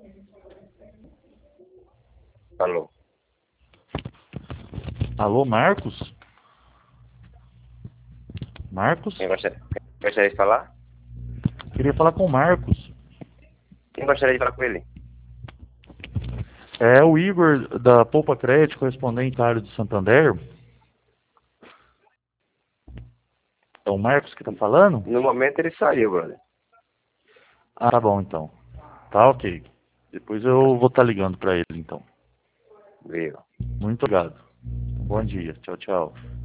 Alô? Alô, Marcos? Marcos? Quem gostaria de falar? Queria falar com o Marcos. Quem gostaria de falar com ele? É o Igor da Poupa Crédito, correspondente à área do Santander. É o Marcos que tá falando? No momento ele saiu, brother. Ah, tá bom então. Tá ok. Depois eu vou estar ligando para ele então. Viu? Muito obrigado. Bom dia. Tchau, tchau.